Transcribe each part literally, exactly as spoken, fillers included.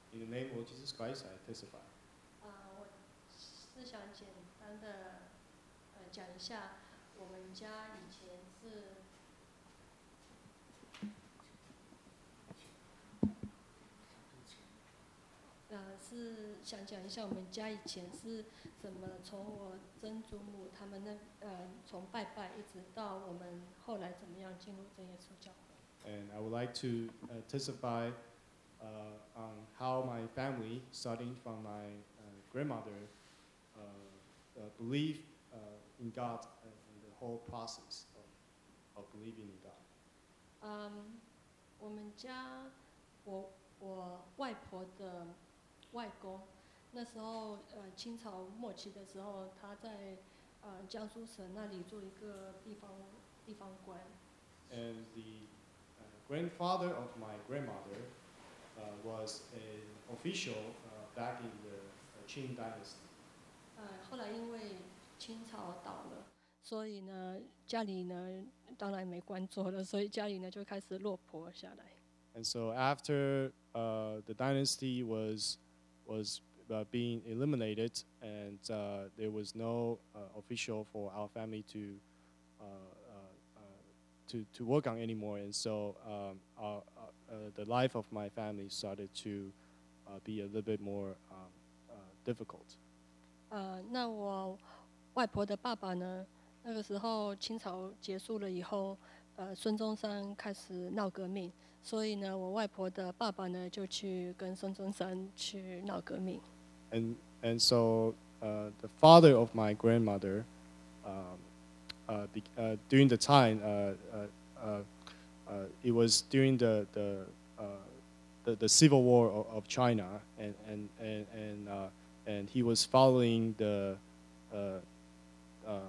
In the name of Jesus Christ, I testify. 啊、我是想简单的呃讲一下，我们家以前是呃是想讲一下我们家以前是怎么从我曾祖母他们那呃从拜拜一直到我们后来怎么样进入真耶稣教会。 And I would like to uh, testify uh, on how my family, starting from my uh, grandmother, uh, uh, believe uh, in God and, and the whole process of, of believing in God. 嗯，我们家我我外婆的外公，那时候呃清朝末期的时候，他在呃江苏省那里做一个地方地方官。 And the uh, grandfather of my grandmother uh, was an official uh, back in the uh, Qing dynasty. 呃，后来因为清朝倒了，所以呢家里呢当然没官做了，所以家里呢就开始落魄下来。 And so after uh, the dynasty was was uh, being eliminated, and uh, there was no uh, official for our family to uh, uh, uh, to to work on anymore, and so um, our, uh, uh, the life of my family started to uh, be a little bit more um, uh, difficult. 呃，那我外婆的爸爸呢，那个时候清朝结束了以后，呃，孙中山开始闹革命，所以呢，我外婆的爸爸呢就去跟孙中山去闹革命。 And and so uh, the father of my grandmother, um, uh, be, uh, during the time, uh, uh, uh, uh, it was during the the, uh, the the civil war of, of China, and and and and, uh, and he was following the uh, uh,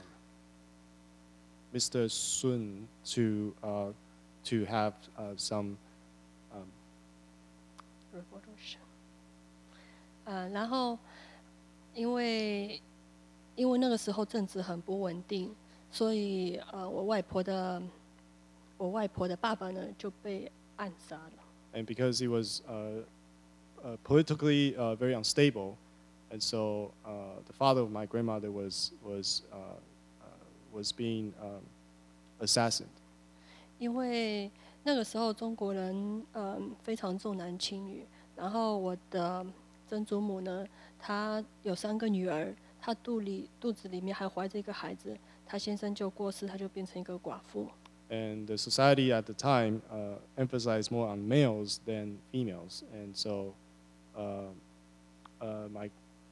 Mister Sun to uh, to have uh, some. Um, Revolution。呃，然后因为因为那个时候政治很不稳定，所以呃，我外婆的我外婆的爸爸呢就被暗杀了。 and because he was uh, uh, politically uh, very unstable, and so uh, the father of my grandmother was was uh, uh, was being um, assassinated. 因为那个时候中国人嗯非常重男轻女，然后我的曾祖母呢，她有三个女儿，她肚里肚子里面还怀着一个孩子，她先生就过世，她就变成一个寡妇。 And the society at the time uh, emphasized more on males than females, and so uh, uh, my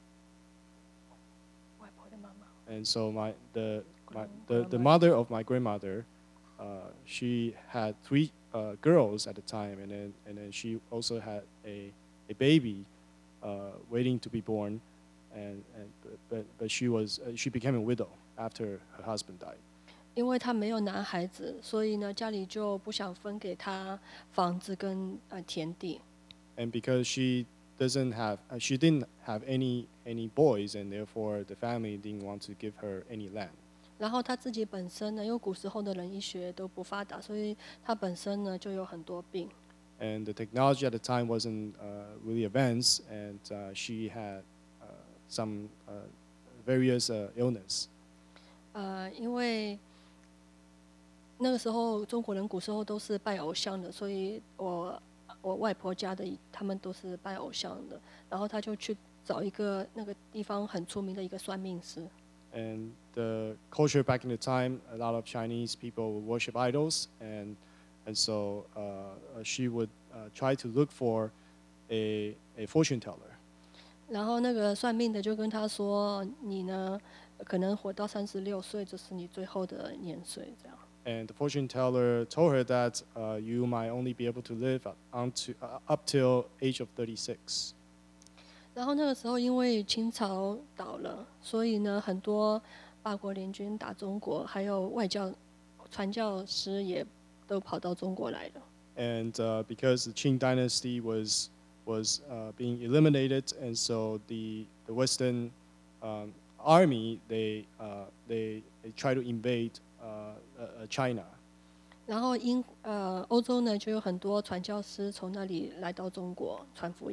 外婆的妈妈。 and so my the my, Grand- the, the grandma. mother of my grandmother, uh, she had three uh, girls at the time, and then and then she also had a a baby uh, waiting to be born, and and but but, but she was uh, she became a widow after her husband died. 因为她没有男孩子，所以呢，家里就不想分给她房子跟呃田地。 And because she doesn't have uh, she didn't have any any boys, and therefore the family didn't want to give her any land. 然后她自己本身呢，因为古时候的人医学都不发达，所以她本身呢就有很多病。 And the technology at the time wasn't uh, really advanced, and uh, she had uh, some uh, various uh, illness. 呃，因为那个时候中国人古时候都是拜偶像的，所以我我外婆家的他们都是拜偶像的，然后他就去找一个那个地方很出名的一个算命师。 And the culture back in the time, a lot of Chinese people would worship idols, and and so uh, she would uh, try to look for a a fortune teller. 然后那个算命的就跟他说：“你呢，可能活到三十六岁，这是你最后的年岁。”这样。 And the fortune teller told her that uh, you might only be able to live up, onto, uh, up till age of thirty-six. 然后那个时候因为清朝倒了，所以呢，很多八国联军打中国，还有外教传教师也都跑到中国来了。 And uh, because the Qing dynasty was was uh, being eliminated, and so the the Western um, army they uh, they they try to invade uh, uh, China. 然后英呃欧洲呢就有很多传教师从那里来到中国传福音。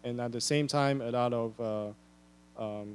And at the same time, a lot of uh, um,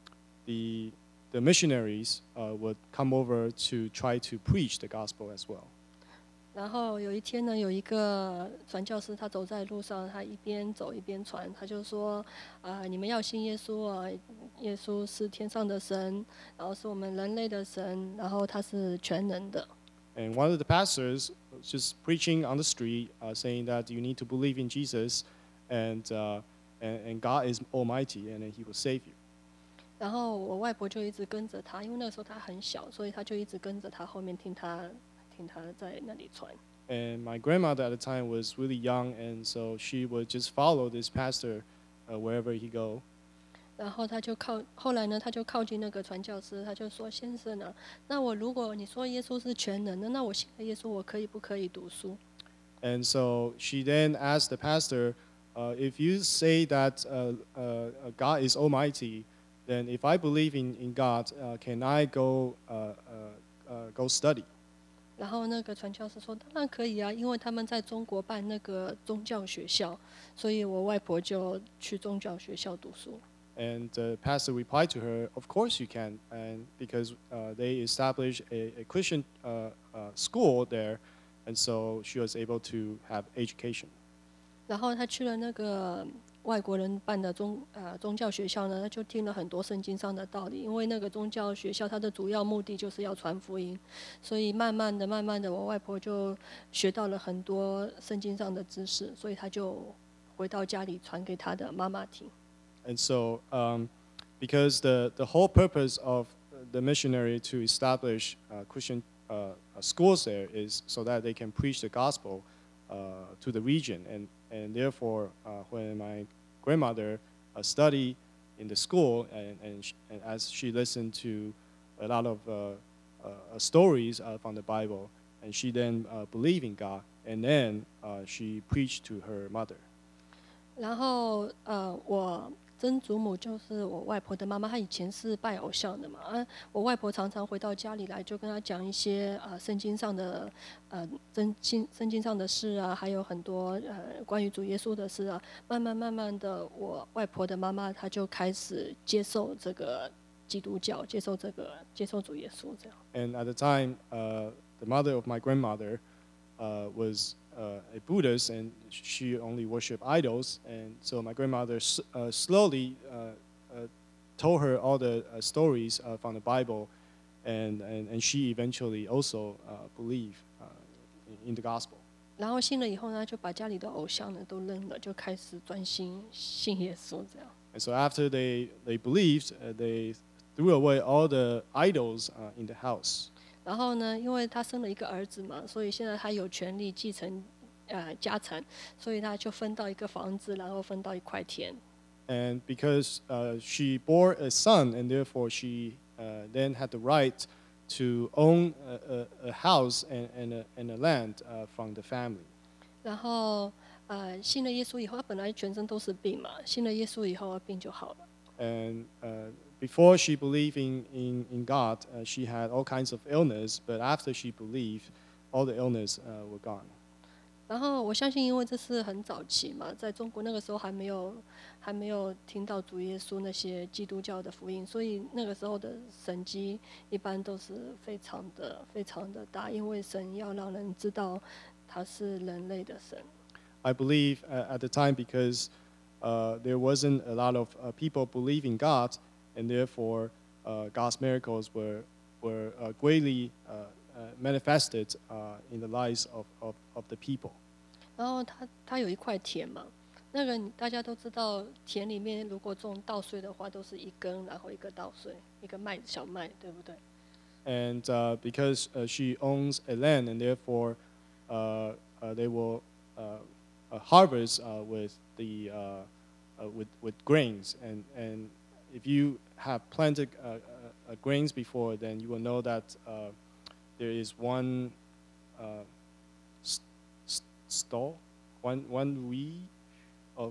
the the missionaries uh, would come over to try to preach the gospel as well. 然后有一天呢，有一个传教士，他走在路上，他一边走一边传，他就说：“啊、你们要信耶稣啊！耶稣是天上的神，然后是我们人类的神，然后他是全能的。” And one of the pastors was just preaching on the street, uh, saying that you need to believe in Jesus, and, uh, and and God is Almighty, and He will save you. 然后我外婆就一直跟着他，因为那个时候他很小，所以他就一直跟着他后面听他听他在那里传。 And my grandmother at the time was really young, and so she would just follow this pastor uh, wherever he go. 然后他就靠后来呢，他就靠近那个传教士，他就说：“先生啊，那我如果你说耶稣是全能的，那我信了耶稣，我可以不可以读书？” And so she then asked the pastor, uh, if you say that uh, uh, God is Almighty, then if I believe in, in God, uh, can I go, uh, uh, uh, go study? 然后那个传教士说：“当然可以啊，因为他们在中国办那个宗教学校，所以我外婆就去宗教学校读书。” And the pastor replied to her, of course you can, and because uh, they established a, a Christian uh, uh, school there, and so she was able to have education. 然后他去了那个外国人办的宗呃宗教学校呢，他就听了很多圣经上的道理。因为那个宗教学校它的主要目的就是要传福音，所以慢慢的、慢慢的，我外婆就学到了很多圣经上的知识，所以他就回到家里传给他的妈妈听。 And so, um, because the, the whole purpose of the missionary to establish uh, Christian uh, schools there is so that they can preach the gospel uh, to the region. And, and therefore, uh, when my grandmother uh, studied in the school, and, and, she, and as she listened to a lot of uh, uh, stories uh, from the Bible, and she then uh, believed in God, and then uh, she preached to her mother. 然后呃，我曾祖母就是我外婆的妈妈，她以前是拜偶像的嘛。啊，我外婆常常回到家里来，就跟她讲一些啊、呃、圣经上的呃真经圣经上的事啊，还有很多呃关于主耶稣的事啊。慢慢慢慢的，我外婆的妈妈她就开始接受这个基督教，接受这个接受主耶稣这样。 And at the time, uh, the mother of my grandmother uh, was uh, a Buddhist, and she only worshipped idols. And so my grandmother s- uh, slowly uh, uh, told her all the uh, stories uh, from the Bible, and, and, and she eventually also uh, believed uh, in, in the gospel. 然后信了以后呢，就把家里的偶像呢都扔了，就开始专心信耶稣这样。 And so after they, they believed, uh, they threw away all the idols uh, in the house. 然后呢，因为他生了一个儿子嘛，所以现在他有权利继承呃家产，所以他就分到一个房子，然后分到一块田。 And because uh, she bore a son, and therefore she uh, then had the right to own a, a, a house and, and, a, and a land uh, from the family. 然后呃信了耶稣以后，他本来全身都是病嘛，信了耶稣以后病就好了。 And uh, before she believed in, in, in God, uh, she had all kinds of illness, but after she believed, all the illness uh, were gone. 然后我相信，因为这是很早期嘛，在中国那个时候还没有还没有听到主耶稣那些基督教的福音，所以那个时候的神迹一般都是非常的非常的大，因为神要让人知道他是人类的神。 I believe uh, at the time because uh, there wasn't a lot of uh, people believing God, and therefore uh, God's miracles were, were uh, greatly uh, uh, manifested uh, in the lives of, of, of the people. 然后他他有一块田嘛，那个大家都知道，田里面如果种稻穗的话，都是一根，然后一个稻穗，一个麦小麦，对不对？ And uh, because uh, she owns a land, and therefore uh, uh, they will uh, uh, harvest uh, with the uh, uh, with with grains. And and if you have planted uh, uh, uh, grains before, then you will know that uh, there is one uh, st- st- stall, one one we of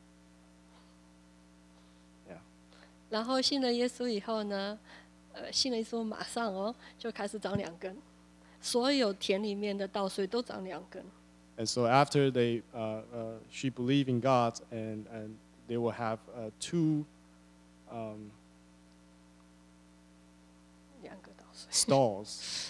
yeah. 然后信了耶稣以后呢，呃，信了耶稣马上哦就开始长两根，所有田里面的稻穗都长两根。 And so after they, uh, uh, she believed in God, and, and they will have uh, two um, 两个稻穗。 stalls.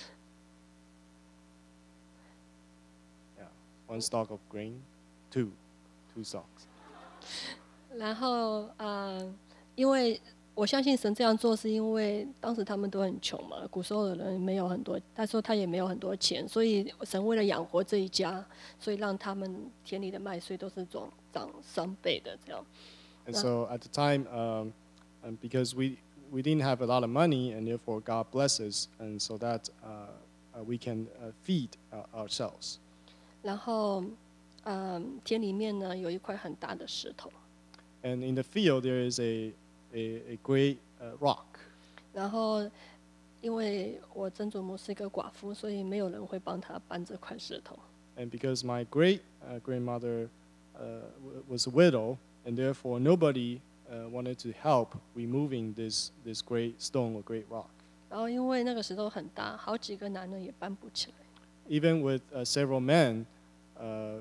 Yeah, one stalk of grain, two, two stalks. 然后呃，因为我相信神这样做，是因为当时他们都很穷嘛，古时候的人没有很多，他说他也没有很多钱，所以神为了养活这一家，所以让他们田里的麦穗都是涨涨三倍的这样。 And so at the time, um, and because we we didn't have a lot of money, and therefore God blesses, and so that uh, uh, we can uh, feed uh, ourselves. 然后，嗯，田里面呢有一块很大的石头， And in the field there is a a, a great uh, rock. 然后因为我曾祖母是一个寡妇，所以没有人会帮她搬这块石头。 And because my great uh, grandmother uh, w- was a widow, and therefore nobody uh, wanted to help removing this this great stone or great rock. 然后因为那个石头很大，好几个男人也搬不起来。 Even with uh, several men, uh, uh,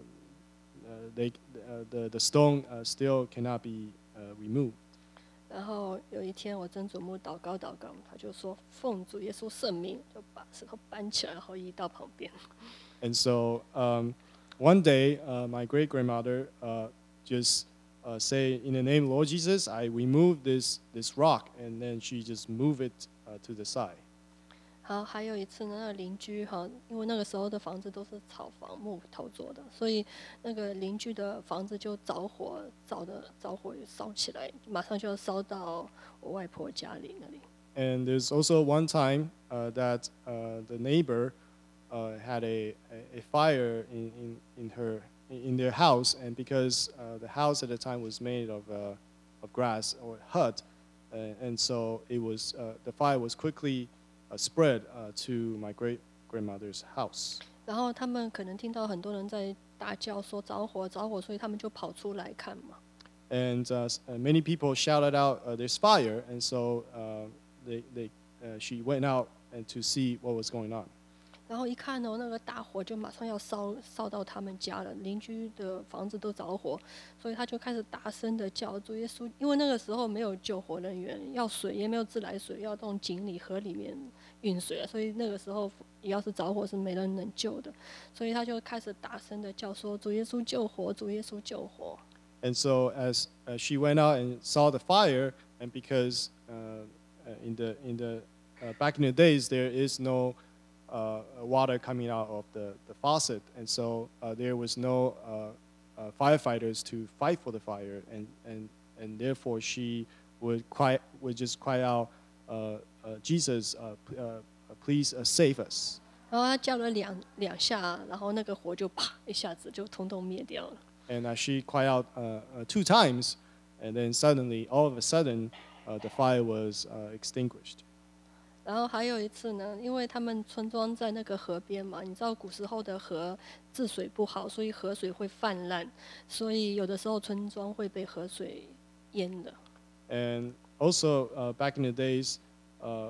they uh, the the stone uh, still cannot be uh, removed. 然后有一天，我曾祖母祷告祷告，她就说：“奉主耶稣圣名，就把石头搬起来，然后移到旁边。” And so um, one day, uh, my great grandmother uh, just uh, say, "In the name of Lord Jesus, I remove this this rock," and then she just move it uh, to the side. 好，还有一次呢，那个邻居哈，因为那个时候的房子都是草房木头做的，所以那个邻居的房子就着火，着的着火烧起来，马上就要烧到我外婆家里那里。 And there's also one time uh, that uh, the neighbor uh, had a, a, a fire in, in, in her in their house, and because uh, the house at the time was made of uh, of grass or hut, uh, and so it was uh, the fire was quickly uh, spread uh, to my great grandmother's house. 然后他们可能听到很多人在大叫说着火着火，所以他们就跑出来看嘛。 And uh, s- uh, many people shouted out, uh, "There's fire!" And so uh, they, they, uh, she went out and to see what was going on. 然后一看哦，那个大火就马上要烧烧到他们家了，邻居的房子都着火，所以他就开始大声的叫主耶稣，因为那个时候没有救火人员，要水也没有自来水，要从井里河里面运水啊，所以那个时候要是着火是没人能救的，所以他就开始大声的叫说主耶稣救火，主耶稣救火。 And so as uh, she went out and saw the fire, and because uh, uh, in the in the uh, back in the days there is no uh, water coming out of the, the faucet, and so uh, there was no uh, uh, firefighters to fight for the fire, and, and, and therefore she would cry would just cry out, uh, uh, Jesus, uh, p- uh, please uh, save us. 然后他叫了两两下，然后那个火就啪一下子就通通灭掉了。 And uh, she cried out uh, uh, two times, and then suddenly, all of a sudden, uh, the fire was uh, extinguished. 然后还有一次呢，因为他们村庄在那个河边嘛，你知道古时候的河治水不好，所以河水会泛滥，所以有的时候村庄会被河水淹的。 And also, uh, back in the days, uh,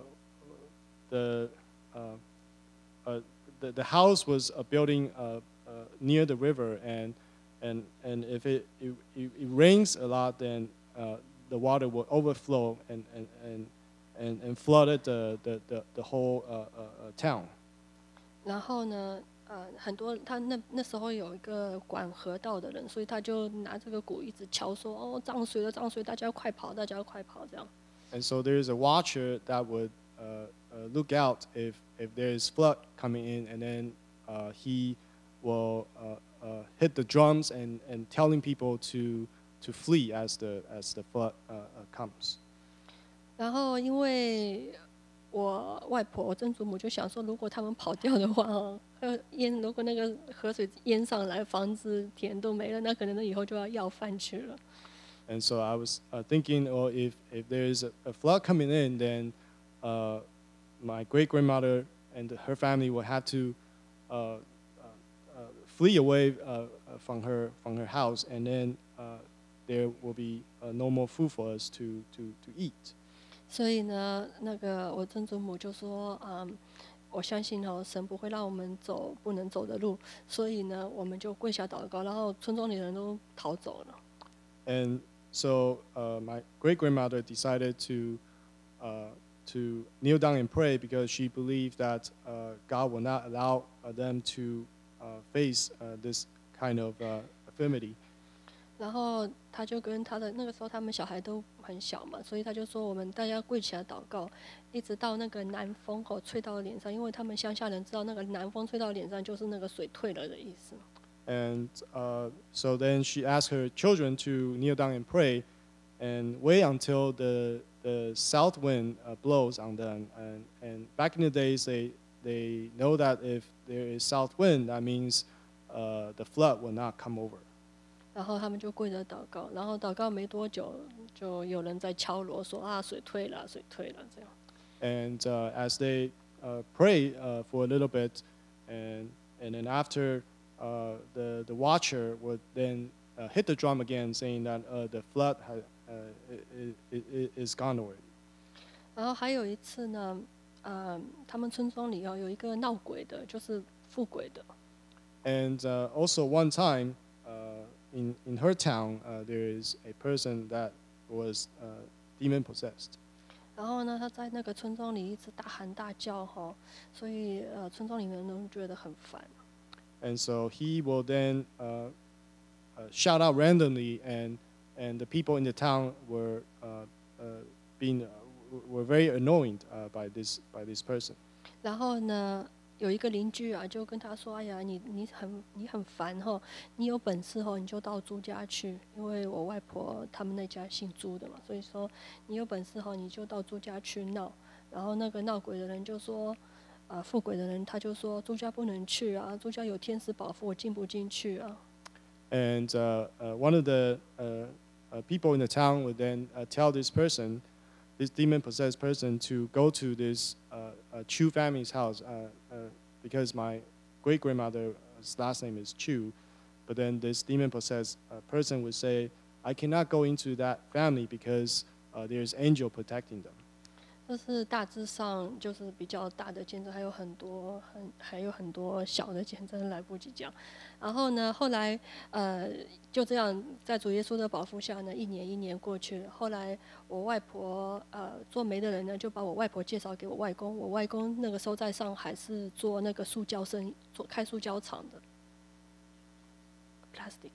the, uh, uh, the the house was a building uh, uh, near the river, and and and if it it, it it rains a lot, then uh, the water will overflow and and and and, and flooded the the the, the whole uh, uh, uh, town. 然后呢，呃，很多他那那时候有一个管河道的人，所以他就拿这个鼓一直敲说：“哦，涨水了，涨水，大家快跑，大家快跑！”这样。 And so there is a watcher that would uh, uh, look out if, if there is flood coming in, and then uh, he will uh, uh, hit the drums and, and telling people to, to flee as the, as the flood uh, uh, comes. 然后因为我外婆、我曾祖母就想说，如果他们跑掉的话，哦，呃淹，如果那个河水淹上来，房子、田都没了，那可能以后就要要饭吃了。 And so I was uh, thinking, oh, if, if there is a, a flood coming in, then uh, my great grandmother and her family will have to uh, uh, uh, flee away uh, uh, from her from her house, and then uh, there will be uh, no more food for us to, to, to eat. 所以呢，那个我曾祖母就说：“嗯，我相信哦，神不会让我们走不能走的路，所以呢，我们就跪下祷告，然后村庄里的人都逃走了。” And So uh, my great grandmother decided to uh, to kneel down and pray because she believed that uh, God will not allow uh, them to uh, face uh, this kind of uh, infirmity. 然后他就跟他的那个时候他们小孩都很小嘛，所以他就说我们大家跪起来祷告，一直到那个南风吼吹到脸上，因为他们乡下人知道那个南风吹到脸上就是那个水退了的意思。 And uh, so then she asked her children to kneel down and pray, and wait until the the south wind uh, blows on them. And, and back in the days, they they know that if there is south wind, that means uh, the flood will not come over. 然后他们就跪着祷告，然后祷告没多久，就有人在敲锣说啊，水退了，水退了这样。 And uh, as they uh, pray uh, for a little bit, and and then after uh, the the watcher would then uh, hit the drum again, saying that uh, the flood ha, uh, is gone already. 然后还有一次呢，呃，他们村庄里哦有一个闹鬼的，就是附鬼的。 And uh, also one time. Uh, In, in her town, uh, there is a person that was uh, demon possessed. 然后呢，他在那个村庄里一直大喊大叫哈，所以呃，村庄里面人都觉得很烦。 And so he will then uh, uh, shout out randomly, and and the people in the town were uh, uh, being uh, were very annoyed uh, by this by this person. 然后呢？有一个邻居啊，就跟他说：“哎呀，你你很你很烦哈，你有本事哈，你就到朱家去，因为我外婆他们那家姓朱的嘛，所以说你有本事哈，你就到朱家去闹。”然后那个闹鬼的人就说：“啊，附鬼的人他就说朱家不能去啊，朱家有天使保护，我进不进去啊。” And uh, uh, one of the uh, uh, people in the town would then uh, tell this person, this demon-possessed person, to go to this uh, uh, Chu family's house uh, uh, because my great-grandmother's last name is Chu. But then this demon-possessed uh, person would say, I cannot go into that family because uh, there's angel protecting them. 这是大致上就是比较大的见证，还有很多很还有很多小的见证来不及讲。然后呢，后来呃就这样在主耶稣的保护下呢，一年一年过去了。后来我外婆呃做媒的人呢，就把我外婆介绍给我外公。我外公那个时候在上海是做那个塑胶生意，做开塑胶厂的 ，plastic。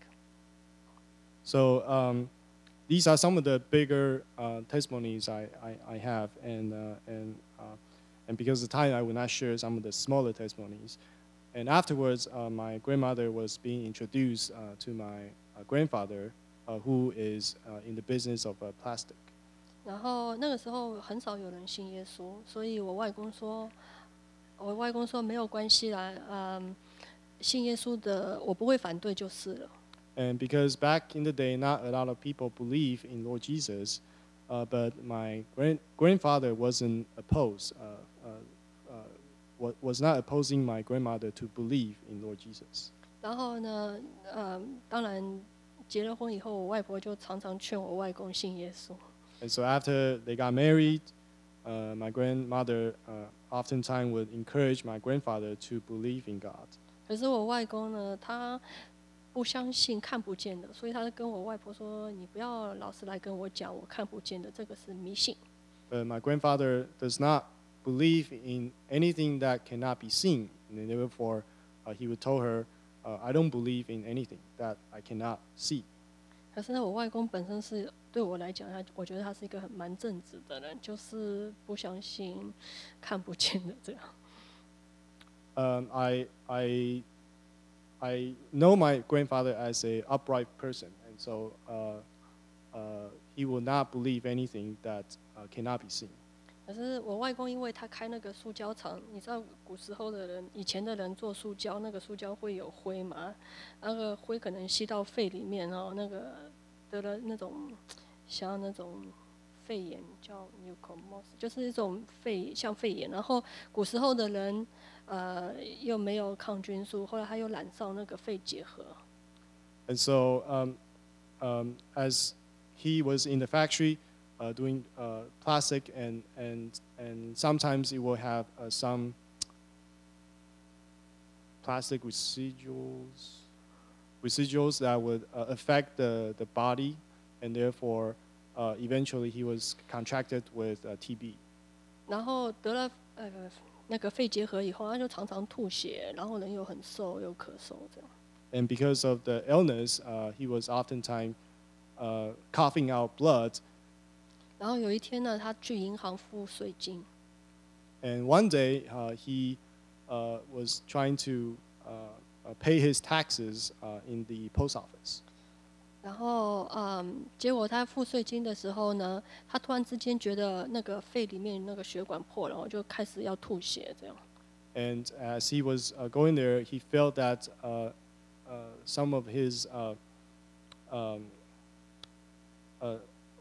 So um. These are some of the bigger uh, testimonies I, I, I have, and uh, and uh, and because of time, I will not share some of the smaller testimonies. And afterwards, uh, my grandmother was being introduced uh, to my uh, grandfather, uh, who is uh, in the business of uh, plastic. 然后那个时候很少有人信耶稣，所以我外公说，我外公说没有关系啦，嗯，信耶稣的我不会反对就是了。 And because back in the day, not a lot of people believe in Lord Jesus, uh, but my grand grandfather wasn't opposed, uh, uh, uh, was not opposing my grandmother to believe in Lord Jesus. 然后呢，呃，当然结了婚以后，我外婆就常常劝我外公信耶稣。 And so after they got married, uh, my grandmother uh, oftentimes would encourage my grandfather to believe in God. 可是我外公呢，他不相信看不见的，所以他跟我外婆说：“你不要老是来跟我讲我看不见的，这个是迷信。” But my grandfather does not believe in anything that cannot be seen, and therefore uh, he would tell her, uh, "I don't believe in anything that I cannot see." 可是呢，我外公本身是对我来讲，他我觉得他是一个很蛮正直的人，就是不相信看不见的这样。 Um, I I. I know my grandfather as an upright person, and so uh, uh, he will not believe anything that uh, cannot be seen. 可是我外公因为他开那个塑胶厂，你知道古时候的人，以前的人做塑胶，那个塑胶会有灰嘛，那个灰可能吸到肺里面哦，那个得了那种像那种肺炎叫 pneumonia， 就是一种肺像肺炎。然后古时候的人。呃，又没有抗菌素，后来他又染上那个肺结核。 And so, um, um, as he was in the factory uh, doing uh, plastic, and and and sometimes it will have uh, some plastic residuals, residuals that would uh, affect the the body, and therefore uh, eventually he was contracted with uh, T B. 然后得了呃那个肺结核以后，他就常常吐血，然后人又很瘦又咳嗽这样。 And because of the illness, uh, he was oftentimes uh, coughing out blood. 然后有一天呢，他去银行付税金， And one day uh, he uh, was trying to uh, uh, pay his taxes uh, in the post office. 然后嗯，结果他付税金的时候呢，他突然之间觉得那个肺里面那个血管破了，然后就开始要吐血这样。 And as he was uh, going there, he felt that uh, uh, some of his uh, um, uh,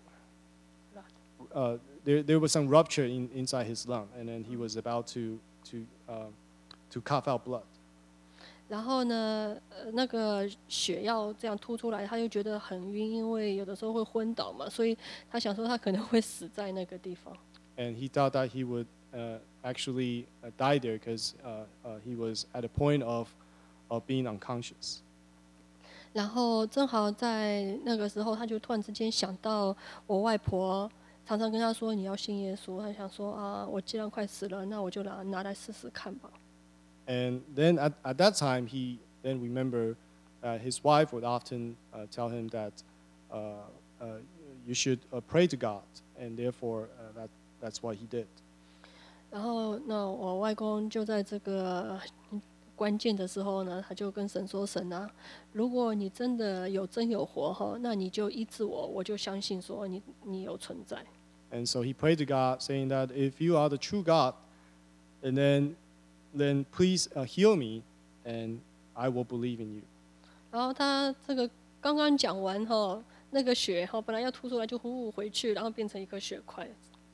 uh, there, there was some rupture in, inside his lung, and then he was about to to uh, to cough out blood. 然后呢，呃，那个血要这样吐出来，他就觉得很晕，因为有的时候会昏倒嘛，所以他想说他可能会死在那个地方。 And he thought that he would uh, actually uh, die there because uh, uh, he was at a point of of being unconscious. 然后正好在那个时候，他就突然之间想到我外婆常常跟他说你要信耶稣，他想说啊，我既然快死了，那我就拿拿来试试看吧。 And then at, at that time, he then remembered that his wife would often uh, tell him that uh, uh, you should uh, pray to God, and therefore uh, that that's what he did. 然后那我外公就在这个关键的时候呢，他就跟神说：“神啊，如果你真的有真有活哈，那你就医治我，我就相信说你你有存在。” And so he prayed to God, saying that if you are the true God, and then then please uh, heal me, and I will believe in you. 然后他这个刚刚讲完哈，那个血哈本来要吐出来就呼呼回去，然后变成一个血块。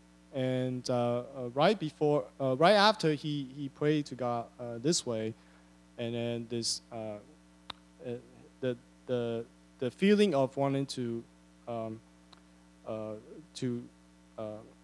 And uh, uh, right before, uh, right after he, he prayed to God uh, this way, and then this, uh, uh, the the the feeling of wanting to um, uh, to uh,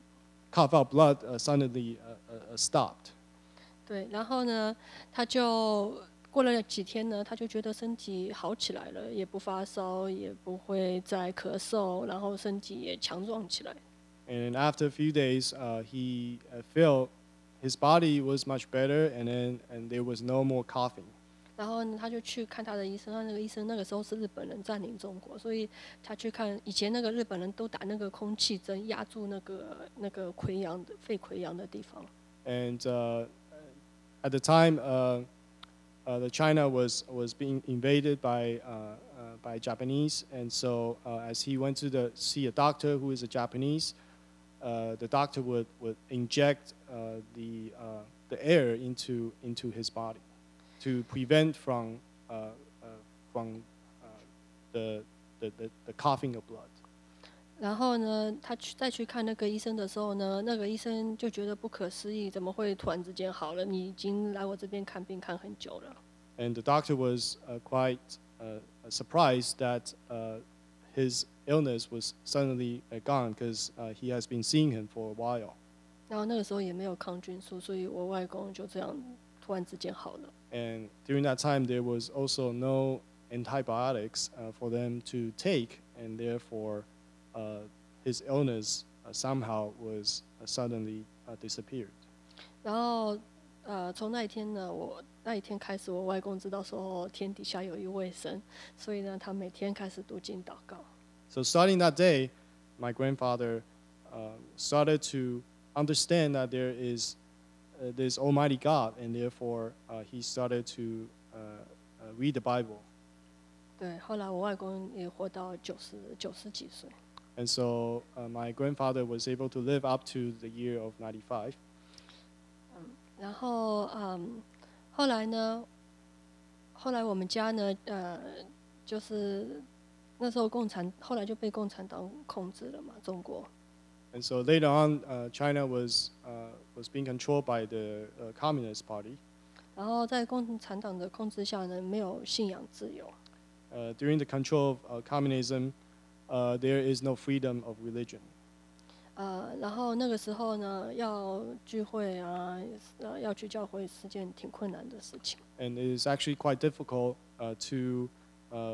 cough out blood uh, suddenly uh, uh, stopped. 对，然后呢，他就过了几天呢，他就觉得身体好起来了，也不发烧，也不会再咳嗽，然后身体也强壮起来。 And after a few days, uh, he uh, felt his body was much better, and then and there was no more coughing. 然后呢，他就去看他的医生，他那个医生那个时候是日本人占领中国，所以他去看以前那个日本人都打那个空气针压住那个那个溃疡的肺溃疡的地方。 And uh, at the time, uh, uh, the China was was being invaded by uh, uh, by Japanese, and so uh, as he went to the see a doctor who is a Japanese, uh, the doctor would, would inject uh, the uh, the air into into his body to prevent from uh, uh, from uh, the, the, the the coughing of blood. 然后呢，他去再去看那个医生的时候呢，那个医生就觉得不可思议，怎么会突然之间好了？你已经来我这边看病看很久了。 And the doctor was uh, quite uh, surprised that uh, his illness was suddenly uh, gone because uh, he has been seeing him for a while. 然后那个时候也没有抗菌素，所以我外公就这样突然之间好了。 And during that time, there was also no antibiotics uh, for them to take, and therefore, uh, his illness uh, somehow was uh, suddenly uh, disappeared. 然后呃，从那一天呢，我那一天开始，我外公知道说天底下有一位神，所以呢，他每天开始读经祷告。 So starting that day, my grandfather uh, started to understand that there is uh, this Almighty God, and therefore uh, he started to uh, uh, read the Bible. 对，后来我外公也活到九十九十几岁。 And so uh, my grandfather was able to live up to the year of ninety-five. 然后嗯，后来呢，后来我们家呢，呃，就是那时候共产，后来就被共产党控制了嘛，中国。 And so later on, uh, China was uh, was being controlled by the uh, Communist Party. 然后在共产党的控制下呢，没有信仰自由。 Uh, during the control of uh, communism, uh, there is no freedom of religion. 呃，然后那个时候呢，要聚会啊，呃，要去教会是件挺困难的事情。 And it is actually quite difficult uh, to uh,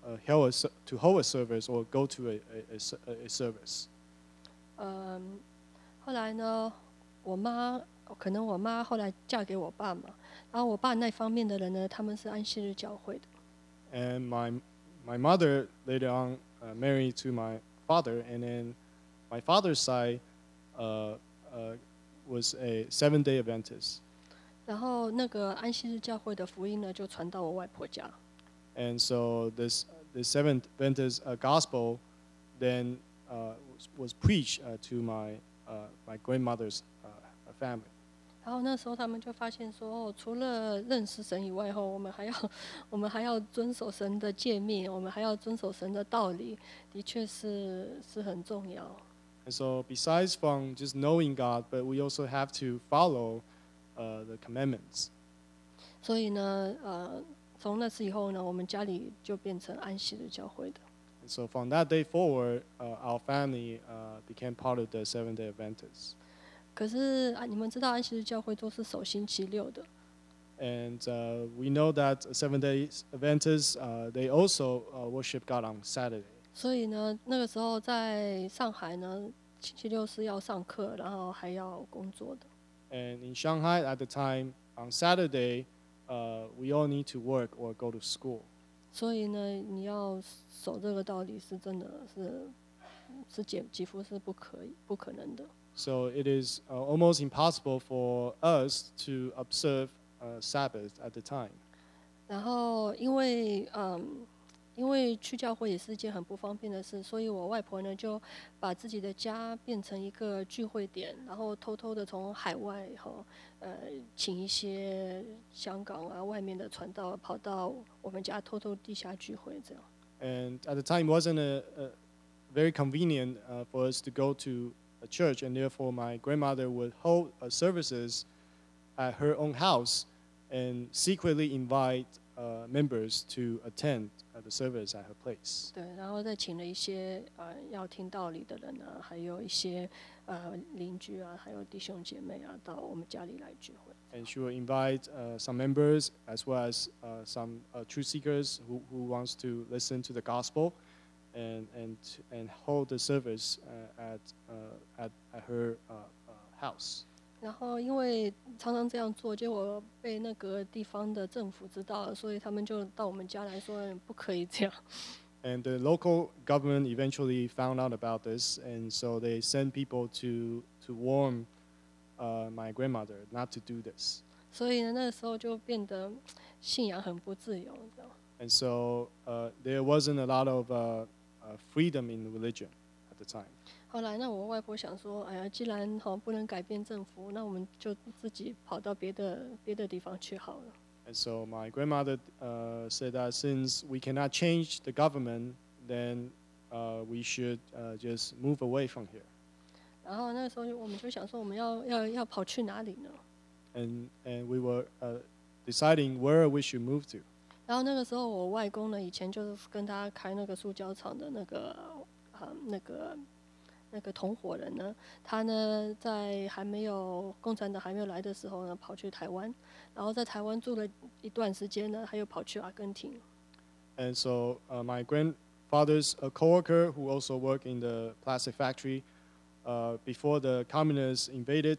uh, hold a, to hold a service or go to a, a, a, a service. 嗯，后来呢，我妈可能我妈后来嫁给我爸嘛，然后我爸那方面的人呢，他们是安息日教会的。 And my my mother later on uh, married to my father, and then my father's side uh, uh, was a Seventh-day Adventist. 然后那个安息日教会的福音呢，就传到我外婆家。 And so this the Seventh Adventist uh, gospel then uh, was, was preached uh, to my uh, my grandmother's uh, family. 然后那时候他们就发现说，哦，除了认识神以外，后我们还要我们还要遵守神的诫命，我们还要遵守神的道理，的确是是很重要。 And so besides from just knowing God, but we also have to follow uh, the commandments. 所以呢，呃，从那次以后呢，我们家里就变成安息日教会的。 And so from that day forward, uh, our family uh, became part of the Seventh-day Adventists. 可是啊，你们知道安息日教会都是守星期六的。 And uh, we know that Seventh-day Adventists, uh, they also uh, worship God on Saturday. 所以呢，那个时候在上海呢，星期六是要上课，然后还要工作的。 And in Shanghai at the time, on Saturday, uh, we all need to work or go to school. 所以呢，你要守这个道理是真的是是几几乎是不可以不可能的。 So it is uh, almost impossible for us to observe uh, Sabbath at the time. 然后因为嗯，因为去教会也是一件很不方便的事，所以我外婆呢就把自己的家变成一个聚会点，然后偷偷的从海外哈呃请一些香港啊外面的传道跑到我们家偷偷地下聚会这样。 And at the time, it wasn't a, a very convenient uh, for us to go to a church, and therefore my grandmother would hold uh, services at her own house and secretly invite uh, members to attend uh, the service at her place. 对，然后再请了一些呃要听道理的人啊，还有一些呃邻居啊，还有弟兄姐妹啊，到我们家里来聚会。 And she will invite uh, some members as well as uh, some uh, truth seekers who, who wants to listen to the gospel and, and, and hold the service uh, at, uh, at, at her uh, uh, house. 然后因为常常这样做，结果被那个地方的政府知道了，所以他们就到我们家来说不可以这样。 And the local government eventually found out about this, and so they sent people to, to warn uh, my grandmother not to do this. 所以呢，那个时候就变得信仰很不自由，这样。 And so uh, there wasn't a lot of uh, uh, freedom in religion at the time. 后来，那我外婆想说，哎呀，既然好不能改变政府，那我们就自己跑到别的别的地方去好了。 And so my grandmother uh, said that since we cannot change the government, then uh, we should uh, just move away from here. 然后那时候我们就想说，我们要要要跑去哪里呢？ And and we were uh, deciding where we should move to. 然后那个时候，我外公呢，以前就是跟他开那个塑胶厂的那个啊、呃、那个那个同伙人呢，他呢在还没有共产党还没有来的时候呢，跑去台湾，然后在台湾住了一段时间呢，他又跑去阿根廷。 And so uh, my grandfather's a coworker who also worked in the plastic factory. Uh, before the communists invaded,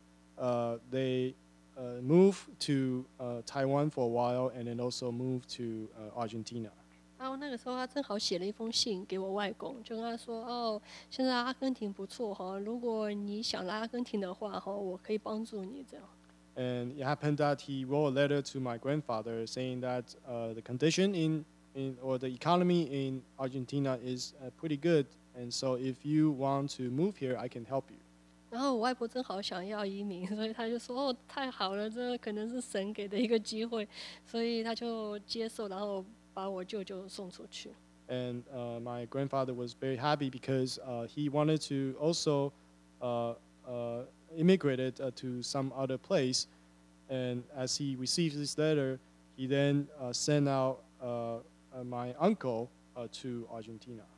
uh, they uh, moved to uh, Taiwan for a while, and then also moved to uh, Argentina. 然后那个时候他正好写了一封信给我外公，就跟他说：“哦，现在阿根廷不错哈，如果你想来阿根廷的话哈，我可以帮助你这样。” And it happened that he wrote a letter to my grandfather saying that uh, the condition in, in or the economy in Argentina is uh, pretty good, and so if you want to move here, I can help you. 然后我外婆正好想要移民，所以他就说：“哦，太好了，这可能是神给的一个机会。”所以他就接受，然后把我舅舅送出去。 And uh, my grandfather was very happy because uh, he wanted to also uh, uh, immigrated uh, to some other place. And as he received this letter, he then uh, sent out uh, uh, my uncle uh, to Argentina.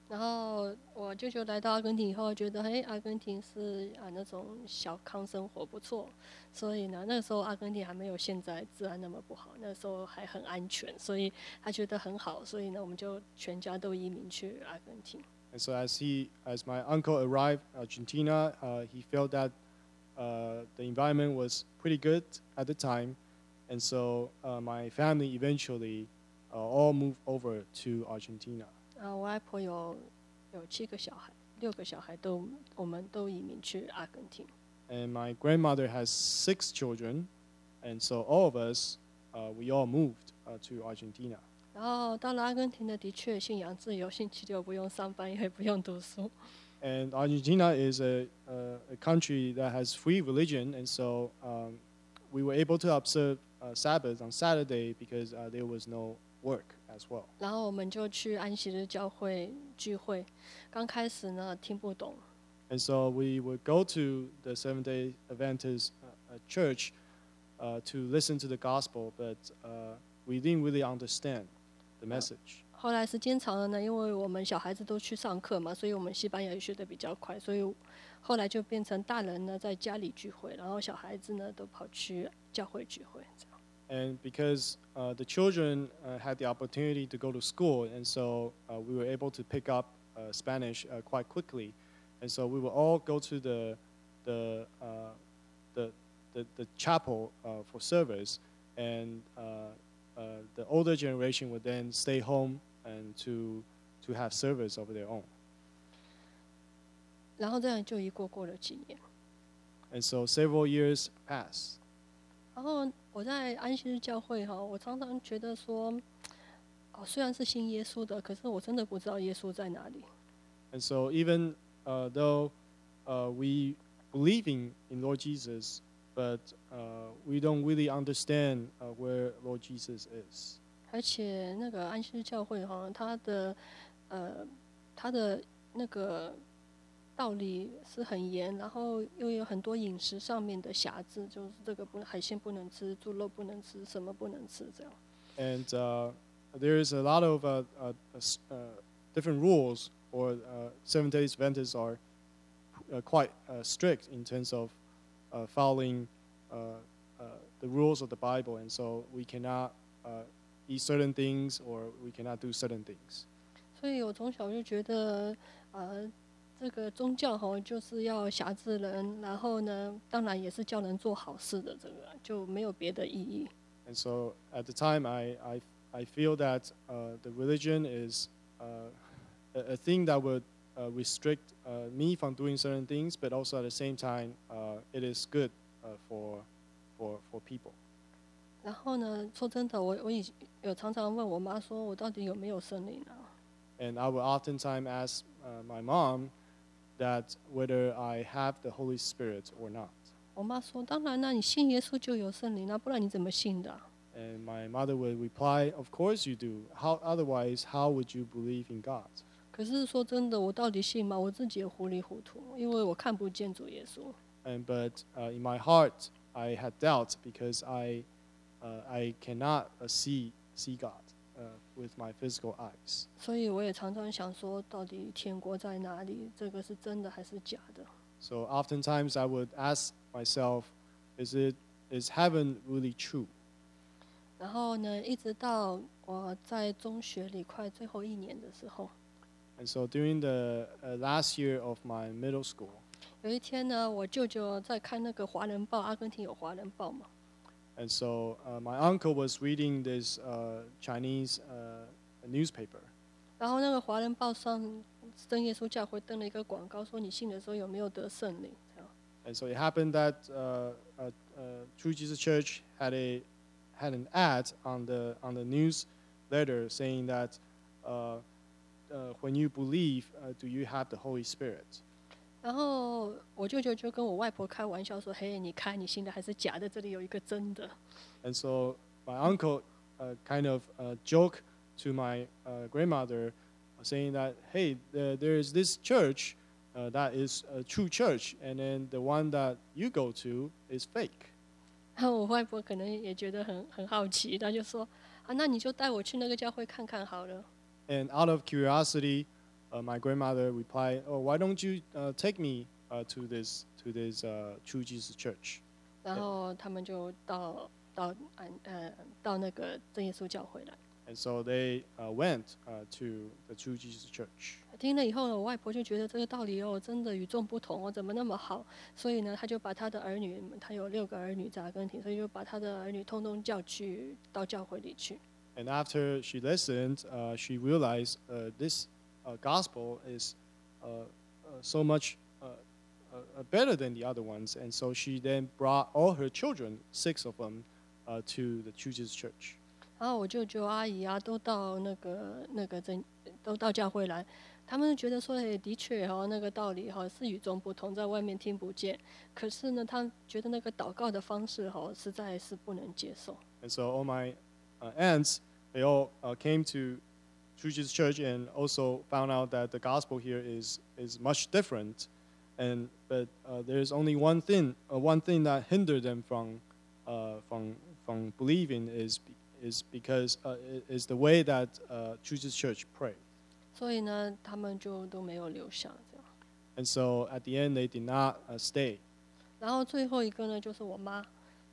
然后我舅舅来到阿根廷以后，觉得哎，阿根廷是啊那种小康生活不错，所以呢，那个时候阿根廷还没有现在治安那么不好，那时候还很安全，所以他觉得很好，所以呢，我们就全家都移民去阿根廷。 And so as he, as my uncle arrived in Argentina, uh, he felt that uh, the environment was pretty good at the time, and so uh, my family eventually uh, all moved over to Argentina. 啊，我外婆有有七个小孩，六个小孩都我们都移民去阿根廷。 And my grandmother has six children, and so all of us, uh, we all moved uh, to Argentina. 然后到了阿根廷呢，的确信仰自由，星期六不用上班，也不用读书。 And Argentina is a, a, a country that has free religion, and so um, we were able to observe uh, Sabbath on Saturday because uh, there was no work as well. 然后我们就去安息日教会聚会，刚开始呢听不懂， And so we would go to the Seventh-day Adventist uh, uh, church uh, to listen to the gospel, but uh, we didn't really understand the message. 后来时间长了呢，因为我们小孩子都去上课嘛，所以我们西班牙语学得比较快，所以后来就变成大人呢在家里聚会，然后小孩子呢都跑去教会聚会这样。 And because uh, the children uh, had the opportunity to go to school, and so uh, we were able to pick up uh, Spanish uh, quite quickly, and so we would all go to the the uh, the, the the chapel uh, for service, and uh, uh, the older generation would then stay home and to to have service of their own. 然后这样就一过过了几年。 And so several years passed. 然后我在安息日教会哈，我常常觉得说，哦，虽然是信耶稣的，可是我真的不知道耶稣在哪里。 And so even uh, though uh, we believe in, in Lord Jesus, but uh, we don't really understand uh, where Lord Jesus is. 而且那个安息日教会哈，它的呃，它的那个道理是很严，然后又有很多饮食上面的瑕疵，就是这个不海鲜不能吃，猪肉不能吃，什么不能吃这样。 And uh, there is a lot of uh, uh, uh, different rules, or uh, Seventh-day Adventists are uh, quite uh, strict in terms of uh, following uh, uh, the rules of the Bible, and so we cannot uh, eat certain things or we cannot do certain things. 所以我从小就觉得，呃，这个宗教哈就是要辖制人，然后呢，当然也是叫人做好事的，这个就没有别的意义。 And so at the time, I, I, I feel that uh, the religion is uh, a, a thing that would uh, restrict uh, me from doing certain things, but also at the same time, uh, it is good uh, for, for, for people. 然后呢，说真的，我我以有常常问我妈说，我到底有没有圣灵啊？ And I would oftentimes ask uh, my mom that whether I have the Holy Spirit or not. 我妈说，当然啦，你信耶稣就有圣灵啊，不然你怎么信的啊？ And my mother would reply, "Of course you do. How otherwise, how would you believe in God?" 可是说真的，我到底信吗？我自己也糊里糊涂，因为我看不见主耶稣。 And but uh, in my heart, I had doubt because I, uh, I cannot uh, see see God uh, with my physical eyes. 所以我也常常想说，到底天国在哪里？这个是真的还是假的？ So oftentimes I would ask myself, "Is it is heaven really true?" 然后呢，一直到我在中学里快最后一年的时候， And so during the uh, last year of my middle school, 有一天呢，我舅舅在看那个华人报，阿根廷有华人报嘛， and so uh, my uncle was reading this uh, Chinese uh, newspaper. 然后那个华人报上真耶稣教会登了一个广告，说你信的时候有没有得圣灵？这样。 And so it happened that uh, uh, uh, True Jesus Church had a had an ad on the on the newsletter saying that uh, uh, when you believe, uh, do you have the Holy Spirit? 然后我舅舅就跟我外婆开玩笑说：“嘿，你看你信的还是假的？这里有一个真的。” And so my uncle uh, kind of uh, joked to my uh, grandmother, saying that, "Hey, there, there is this church uh, that is a true church, and then the one that you go to is fake." 然后我外婆可能也觉得很很好奇，她就说：“啊，那你就带我去那个教会看看好了。” And out of curiosity, uh, my grandmother replied, "Oh, why don't you uh, take me uh, to this to this uh, True Jesus Church?" 然后他们就到到安呃到那个真耶稣教会来。 And so they uh, went uh, to the True Jesus Church. 听了以后呢，我外婆就觉得这个道理哦，真的与众不同哦，怎么那么好？所以呢，她就把她的儿女，她有六个儿女在阿根廷，所以就把她的儿女通通叫去到教会里去。 And after she listened, uh, she realized uh, this uh, gospel is uh, uh, so much uh, uh, better than the other ones. And so she then brought all her children, six of them, uh, to the True Jesus Church. 然后我舅舅阿姨啊，都到那个那个真都到教会来，他们觉得说，哎，的确哈、哦，那个道理哈、哦、是与众不同，在外面听不见。可是呢，他觉得那个祷告的方式哈、哦，实在是不能接受。 And so all my uh, aunts, they all uh, came to True Jesus Church and also found out that the gospel here is is much different. And but uh, there's only one thing, uh, one thing that hindered them from uh, from from believing is. is because uh, is the way that uh, True Jesus Church pray. 所以呢，他们就都没有留下这样。 And so at the end, they did not uh, stay. 然后最后一个呢，就是我妈。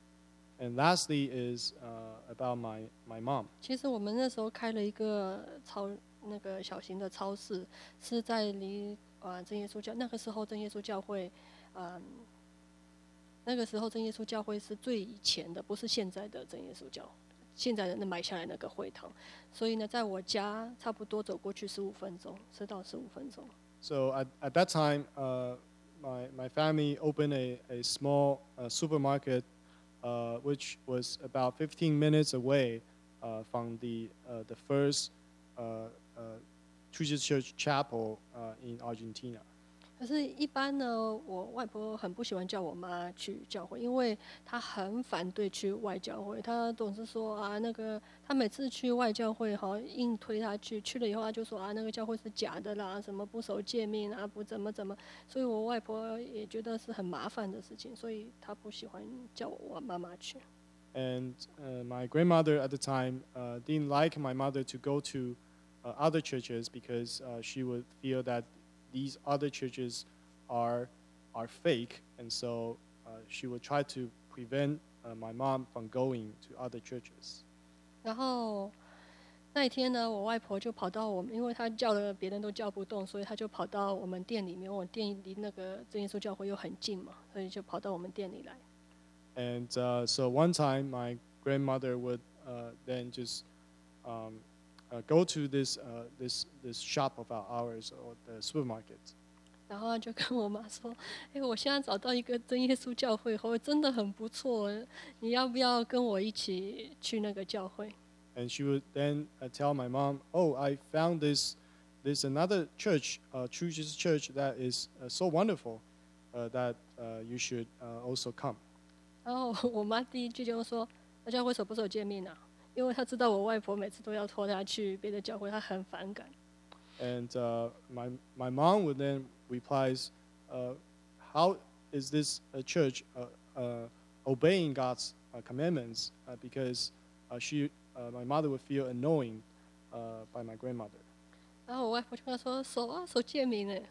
And lastly is uh, about my my mom. 其实我们那时候开了一个超那个小型的超市，是在离啊真耶稣教那个时候真耶稣教会，嗯，那个时候真耶稣教会是最以前的，不是现在的真耶稣教会。现在的那买下来那个会堂，所以呢，在我家差不多走过去十五分钟，十到十五分钟。 So at at that time, uh, my my family opened a a small uh, supermarket, uh, which was about fifteen minutes away uh, from the uh, the first uh, uh, True Jesus Church chapel uh, in Argentina. 可是，一般呢，我外婆很不喜欢叫我妈去教会，因为她很反对去外教会。她总是说啊，那个她每次去外教会哈，硬推她去，去了以后她就说啊，那个教会是假的啦，什么不守诫命啊，不怎么怎么。所以我外婆也觉得是很麻烦的事情，所以她不喜欢叫我妈妈去。 And uh, my grandmother at the time uh, didn't like my mother to go to uh, other churches because uh, she would feel that these other churches are are fake, and so uh, she would try to prevent uh, my mom from going to other churches. 然后那一天呢，我外婆就跑到我们，因为她叫了别人都叫不动，所以她就跑到我们店里面。我店离那个真耶稣教会又很近嘛，所以就跑到我们店里来。 And uh, so one time, my grandmother would uh, then just um, uh, go to this uh, this this shop of ours or the supermarket. 然后就跟我妈说：“哎，我现在找到一个真耶稣教会，哦，真的很不错，你要不要跟我一起去那个教会？” And she would then uh, tell my mom, "Oh, I found this this another church, uh, True Jesus Church, that is uh, so wonderful uh, that uh, you should uh, also come." 然后我妈第一句就说：“那教会守不守诫命啊？”因为她知道我外婆每次都要拖她去别的教会，她很反感。 And uh, my my mom would then replies, uh, "How is this a church uh, uh, obeying God's uh, commandments? Uh, because uh, she, uh, my mother, would feel annoying uh, by my grandmother." 然后我外婆就跟她说：“守啊，守诫命哎。”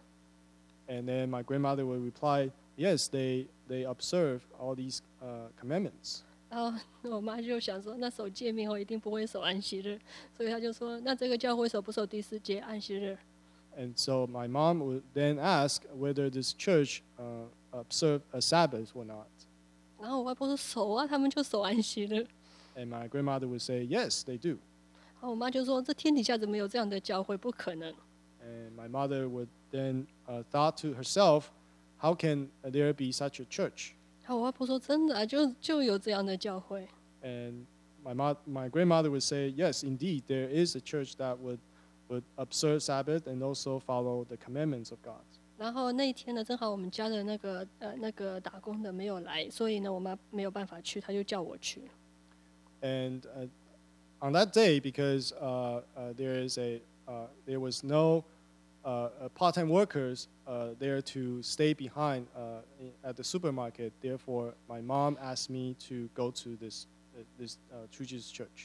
And then my grandmother would reply, "Yes, they they observe all these uh, commandments." 然后我妈就想说，那守诫命后一定不会守安息日，所以她就说，那这个教会守不守第四节安息日？ And so my mom would then ask whether this church uh, observed a Sabbath or not. 然后我外婆说守啊，他们就守安息日。 And my grandmother would say, "Yes, they do." 然后我妈就说，这天底下怎么有这样的教会？不可能。 And my mother would then uh, thought to herself, "How can there be such a church?" 然后我外婆说，真的啊，就就有这样的教会。 And my mo- my grandmother would say, "Yes, indeed, there is a church that would would observe Sabbath and also follow the commandments of God." 然后那一天呢，正好我们家的那个呃那个打工的没有来，所以呢，我妈没有办法去，她就叫我去。 And uh, on that day, because uh, uh, there is a uh, there was no uh, uh, part-time workers uh, there to stay behind uh, in, at the supermarket. Therefore, my mom asked me to go to this uh, this uh, True Jesus Church.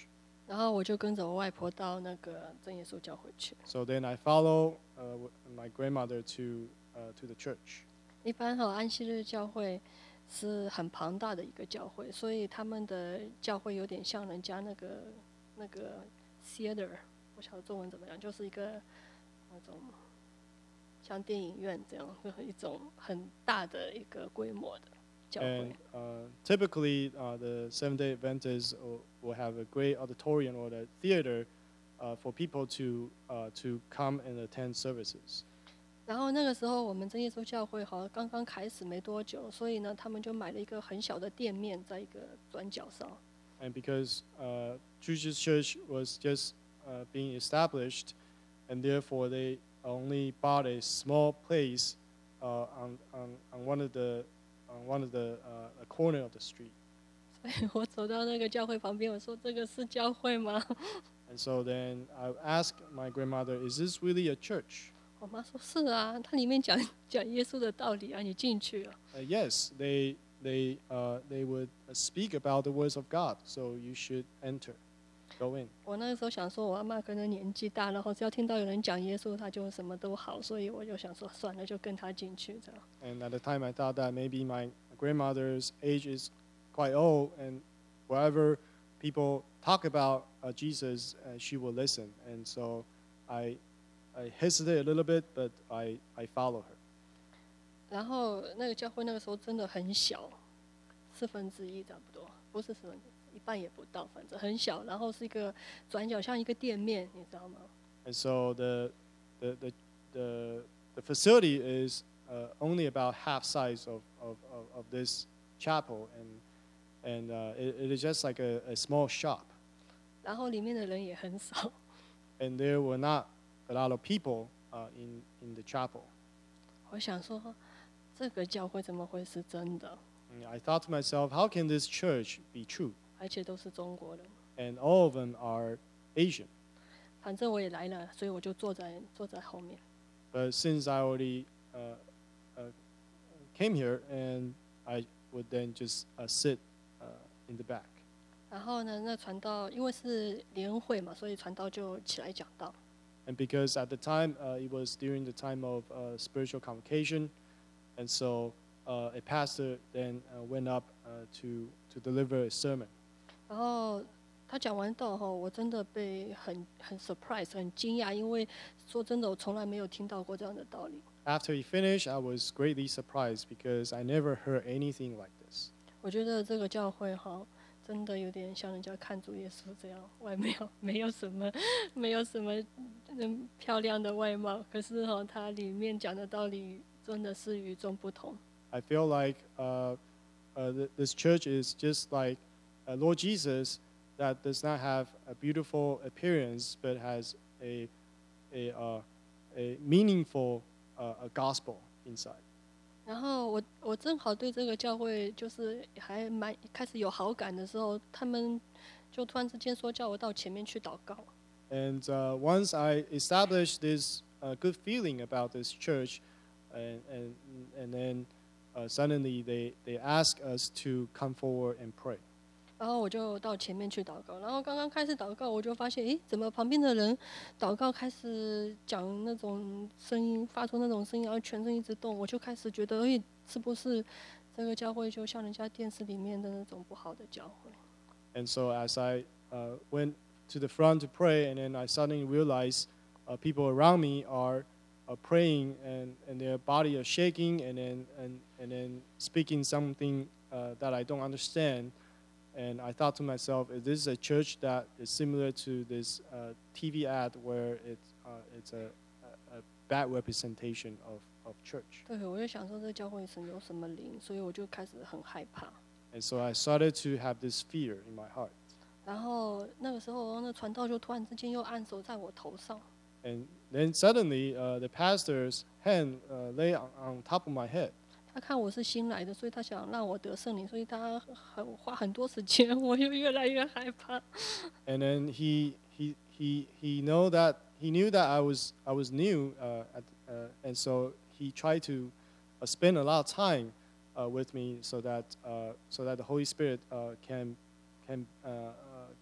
然后我就跟着我外婆到那个真耶稣教会去。 So then I follow uh, my grandmother to uh, to the church. 一般哈、安息日教会是很庞大的一个教会，所以他们的教会有点像人家那个那个 theater， 不晓得中文怎么样，就是一个那种像电影院这样，就是一种很大的一个规模的教会 And。uh, typically, uh, the Seventh-day Adventists will, will have a great auditorium or a theater uh, for people to uh, to come and attend services. 然后那个时候我们真耶稣教会好像刚刚开始没多久，所以呢，他们就买了一个很小的店面，在一个转角上。 And because uh, Jesus Church was just uh, being established, and therefore they only bought a small place uh, on, on on one of the on one of the uh, a corner of the street. 所以我走到那个教会旁边，我说：“这个是教会吗？” And so then I asked my grandmother, "Is this really a church?" 我妈说：“是啊，它里面讲讲耶稣的道理啊，你进去啊。” Uh, yes, they they uh, they would speak about the words of God, so you should enter, go in. 我那个时候想说，我阿妈可能年纪大，然后只要听到有人讲耶稣，她就什么都好，所以我就想说，算了，就跟她进去这样。 And at the time, I thought that maybe my grandmother's age is quite old, and wherever people talk about uh, Jesus, uh, she will listen. And so I I hesitated a little bit, but I I follow her. 然后那个教会那个时候真的很小，四分之一差不多，不是四分之一，一半也不到，反正很小。然后是一个转角，像一个店面，你知道吗？ And so the the the the, the facility is uh, only about half size of, of, of, of this chapel, and and uh, it, it is just like a, a small shop. 然后里面的人也很少。 And there were not a lot of people uh, in in the chapel. 我想说，这个教会怎么会是真的？ And I thought to myself, how can this church be true? 而且都是中国人。 And all of them are Asian. 反正我也来了，所以我就坐在坐在后面。 But since I already uh, uh, came here, and I would then just uh, sit uh, in the back. 然后呢，那传道因为是联恩会嘛，所以传道就起来讲道。 And because at the time uh, it was during the time of uh, spiritual convocation, and so uh, a pastor then uh, went up uh, to to deliver a sermon. 然后他讲完道后，我真的被很很 surprise， 很惊讶，因为说真的，我从来没有听到过这样的道理。 After he finished, I was greatly surprised because I never heard anything like this. 我觉得这个教会哈，真的有点像人家看主耶稣这样，外貌没有什么，没有什么嗯漂亮的外貌，可是哈，它里面讲的道理真的是与众不同。 I feel like uh, uh, th- this church is just like uh, Lord Jesus, that does not have a beautiful appearance, but has a a uh, a meaningful uh, a gospel inside. 然后我我正好对这个教会就是还蛮开始有好感的时候，他们就突然之间说叫我到前面去祷告。 And uh, once I established this uh, good feeling about this church, and and and then uh, suddenly they they ask us to come forward and pray. 然后我就到前面去祷告，然后刚刚开始祷告，我就发现，诶，怎么旁边的人祷告开始讲那种声音，发出那种声音，然后全身一直动，我就开始觉得，诶，是不是这个教会就像人家电视里面的那种不好的教会？ And so as I uh, went to the front to pray, and then I suddenly realized uh, people around me are, are praying, and, and their body are shaking, and then and, and then speaking something uh, that I don't understand. And I thought to myself, is this a church that is similar to this uh, T V ad where it's uh, it's a, a, a bad representation of, of church? 对，我就想说这教会是有什么灵，所以我就开始很害怕。 And so I started to have this fear in my heart. 然后那个时候，那传道就突然之间又按手在我头上， And then suddenly, uh, the pastor's hand uh, lay on, on top of my head. 他看我是新来的，所以他想让我得圣灵，所以他很花很多时间，我就越来越害怕。 And then he he he he know that he knew that I was I was new, uh, at, uh, and so he tried to uh, spend a lot of time uh, with me, so that uh, so that the Holy Spirit uh, can can uh, uh, can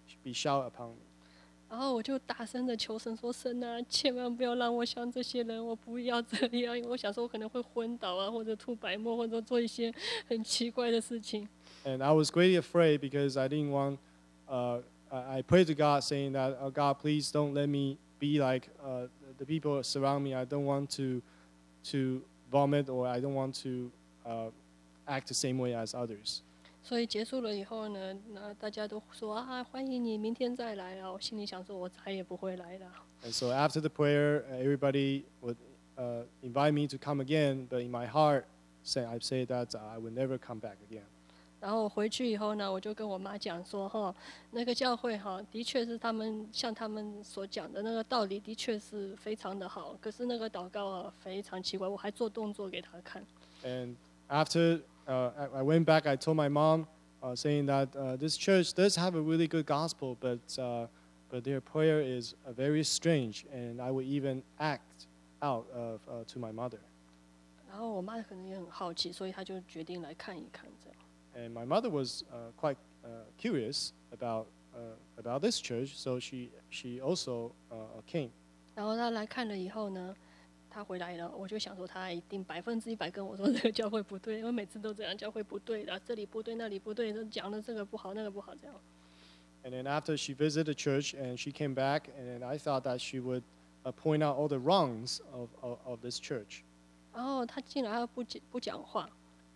be shout upon me. 然后我就大声的求神说：“神啊，千万不要让我像这些人，我不要这样。因为我想说我可能会昏倒啊，或者吐白沫，或者做一些很奇怪的事情。” And I was greatly afraid because I didn't want, uh, I I prayed to God saying that, oh God, please don't let me be like uh, the people surround me. I don't want to, to vomit or I don't want to uh, act the same way as others. 所以结束了以后呢，那大家都说啊，欢迎你明天再来啊。我心里想说，我再也不会来了。 And so after the prayer, uh, everybody would uh, invite me to come again, but in my heart, say I say that I will never come back again. 然后回去以后呢，我就跟我妈讲说，哈，那个教会哈，的确是他们像他们所讲的那个道理，的确是非常的好。可是那个祷告啊，非常奇怪，我还做动作给他看。 And after uh, I I went back, I told my mom, uh, saying that uh, this church does have a really good gospel, but uh, but their prayer is uh, very strange, and I would even act out of uh, to my mother. 然后我妈可能也很好奇，所以她就决定来看一看这样。 And my mother was uh, quite uh, curious about uh, about this church, so she she also uh, came. 然后她来看了以后呢，她回来了，我就想说她一定百分之一百跟我说这个教会不对，因为每次都这样，教会不对的，这里不对那里不对，都讲的这个不好那个不好这样。 And then after she visited the church and she came back, and then I thought that she would uh, point out all the wrongs of, of, of this church. 然后她进来她不讲不讲话，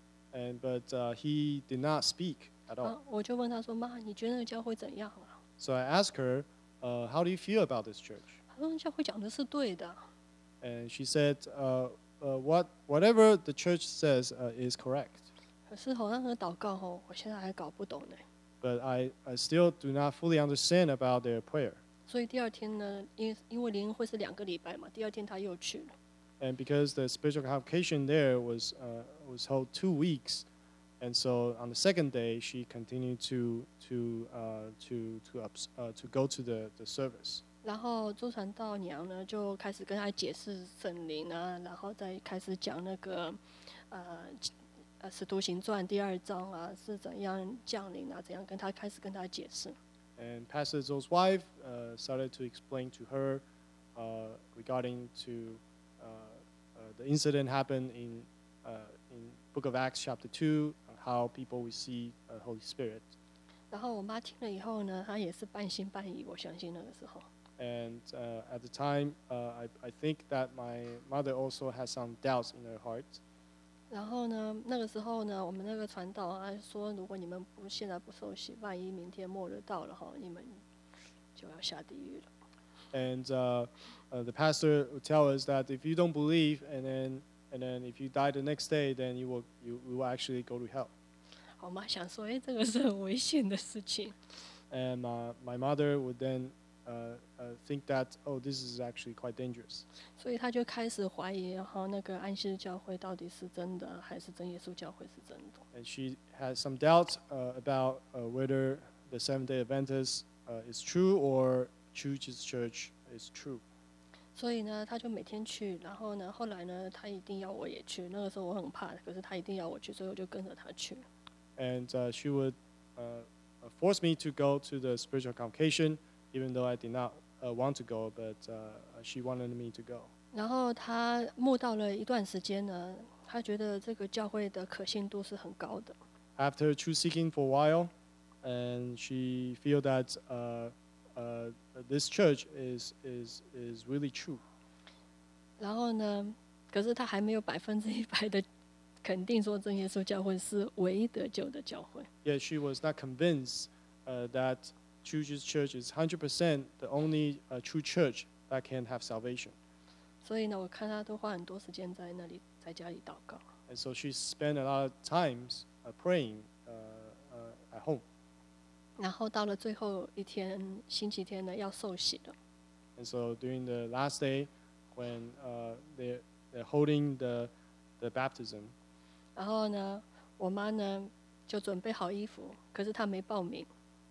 And but uh, he did not speak at 然 all. 后我就问她说：“妈，你觉得那个教会怎样啊 So I asked her, uh, "How do you feel about this church?" 她说：“教会讲的是对的。” And she said, uh, uh, "What whatever the church says uh, is correct." 可是好像那个祷告吼，我现在还搞不懂呢。 But I, I still do not fully understand about their prayer. 所以第二天呢，因因为联谊会是两个礼拜嘛，第二天她又去了。 And because the spiritual convocation there was uh, was held two weeks, and so on the second day she continued to to uh, to to ups, uh, to go to the, the service. 然后周传道娘呢就开始跟她解释圣灵啊，然后再开始讲那个呃呃使徒行传第二章啊是怎样降临啊，怎样跟她开始跟她解释。 And Pastor Zhou's wife uh, started to explain to her uh, regarding to uh, uh, the incident happened in uh, in Book of Acts chapter two, uh, how people receive uh, Holy Spirit. 然后我妈听了以后呢，她也是半信半疑，我相信那个时候。 And uh, at the time, uh, I, I think that my mother also had some doubts in her heart. 然后呢，那个时候呢，我们那个传道啊说，如果你们不现在不受洗，万一明天末日到了哈，你们就要下地狱了。 And uh, uh, the pastor would tell us that if you don't believe, and then and then if you die the next day, then you will you, you will actually go to hell. 我妈想说，哎，这个是很危险的事情。 And uh, my mother would then uh, uh, think that, oh, this is actually quite dangerous. 所以她就开始怀疑哈，那个安息日教会到底是真的，还是真耶稣教会是真的？ And she had some doubt uh, about uh, whether the Seventh-day Adventist uh, is true or True Jesus Church is true. 所以呢，她就每天去，然后呢，后来呢，她一定要我也去。那个时候我很怕，可是她一定要我去，所以我就跟着她去。 And uh, she would uh, uh, force me to go to the spiritual convocation, even though I did not uh, want to go, but uh, she wanted me to go. 然后她慕道了一段时间呢，她觉得这个教会的可信度是很高的。 After truth seeking for a while, and she feel that uh, uh, this church is is is really true. 然后呢，可是她还没有百分之一百的肯定说真耶稣教会是唯一得救的教会。 Yet she was not convinced uh, that True Jesus Church is one hundred percent the only uh, true church that can have salvation. 所以呢，我看她都花很多时间在那里，在家里祷告。 And so she spent a lot of times uh, praying uh, uh, at home. 然后到了最后一天，星期天呢，要受洗了。 And so during the last day, when uh, they're, they're holding the, the baptism, 然后呢，我妈呢就准备好衣服，可是她没报名。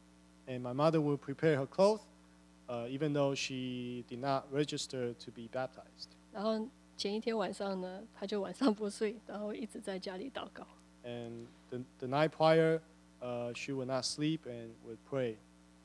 and my mother would prepare her clothes, uh, even though she did not register to be baptized. 然后前一天晚上呢，她就晚上不睡，然后一直在家里祷告。 And the, the night prior, uh, she would not sleep and would pray.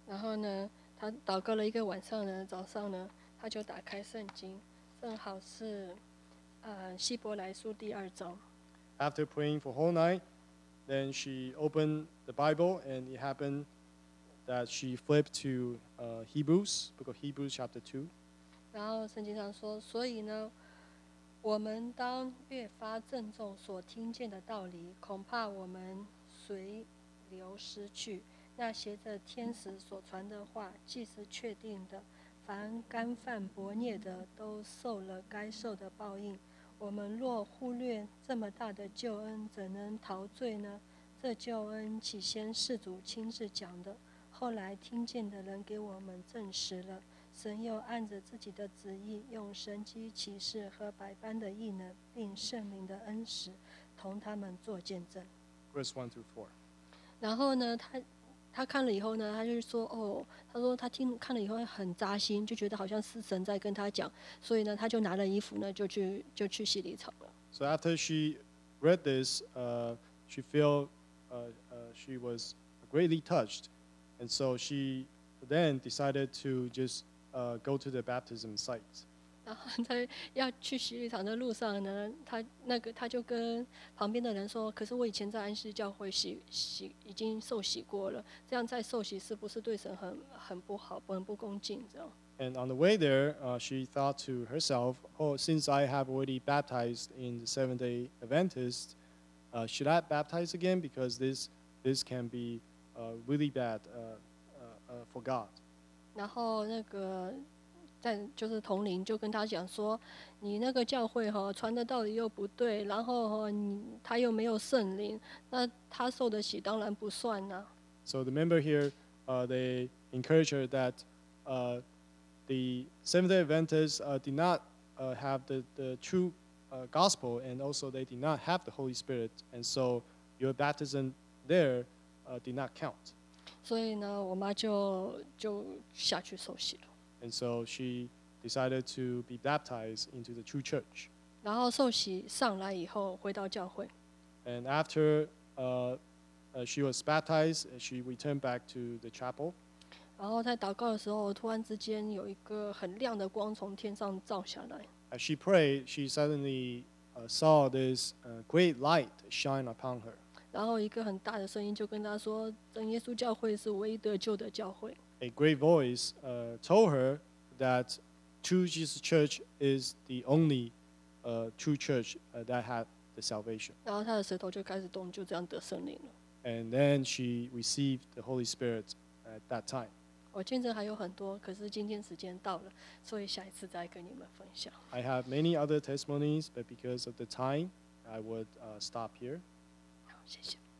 然后呢，他祷告了一个晚上呢，早上呢，他就打开圣经，正好是呃希伯来书第二章。 After praying for whole night, then she opened the Bible, and it happened that she flipped to uh, Hebrews, book of Hebrews, chapter two. 然后圣经上说，所以呢，我们当越发郑重所听见的道理，恐怕我们随流失去。那携着天使所传的话，既是确定的，凡干犯悖逆的，都受了该受的报应。我们若忽略这么大的救恩，怎能陶醉呢？这救恩起先是主亲自讲的，后来听见的人给我们证实了。神又按着自己的旨意，用神迹奇事和百般的异能，并圣灵的恩使，同他们做见证。 Verse one through four. 然后呢，他他看了以后呢，他就说：“哦，他说他听看了以后很扎心，就觉得好像是神在跟他讲，所以呢，他就拿了衣服呢，就去就去洗礼场了。” So after she read this, uh, she felt uh, uh, she was greatly touched, and so she then decided to just uh, go to the baptism site. 然后在要去洗礼场的路上呢，他那个他就跟旁边的人说：“可是我以前在安息教会洗洗已经受洗过了，这样再受洗是不是对神很很不好，很不恭敬？”这样。 And on the way there, uh, she thought to herself, "Oh, since I have already baptized in the Seventh-day Adventist, uh, should I baptize again? Because this this can be uh, really bad uh, uh, uh, for God." 然后那个在就是同龄就跟他讲说：“你那个教会哈、哦、传的道理又不对，然后哈、哦、你他又没有圣灵，那他受的洗当然不算呐、啊。” So the member here, uh, they encourage her that uh, the Seventh-day Adventists uh, did not uh, have the, the true uh, gospel, and also they did not have the Holy Spirit, and so your baptism there uh, did not count. 所以呢，我妈就就下去受洗了。 And so she decided to be baptized into the true church. 然后受洗上来以后，回到教会。 And after uh, uh, she was baptized, she returned back to the chapel. 然后在祷告的时候，突然之间有一个很亮的光从天上照下来。 As she prayed, she suddenly uh, saw this uh, great light shine upon her. 然后一个很大的声音就跟她说：“真耶稣教会是唯一得救的教会。” A great voice uh, told her that True Jesus Church is the only uh, true church uh, that had the salvation. 然后她的舌头就开始动，就这样得圣灵了。 And then she received the Holy Spirit at that time. 我见证还有很多，可是今天时间到了，所以下一次再跟你们分享。 I have many other testimonies, but because of the time, I would uh, stop here. 好，谢谢。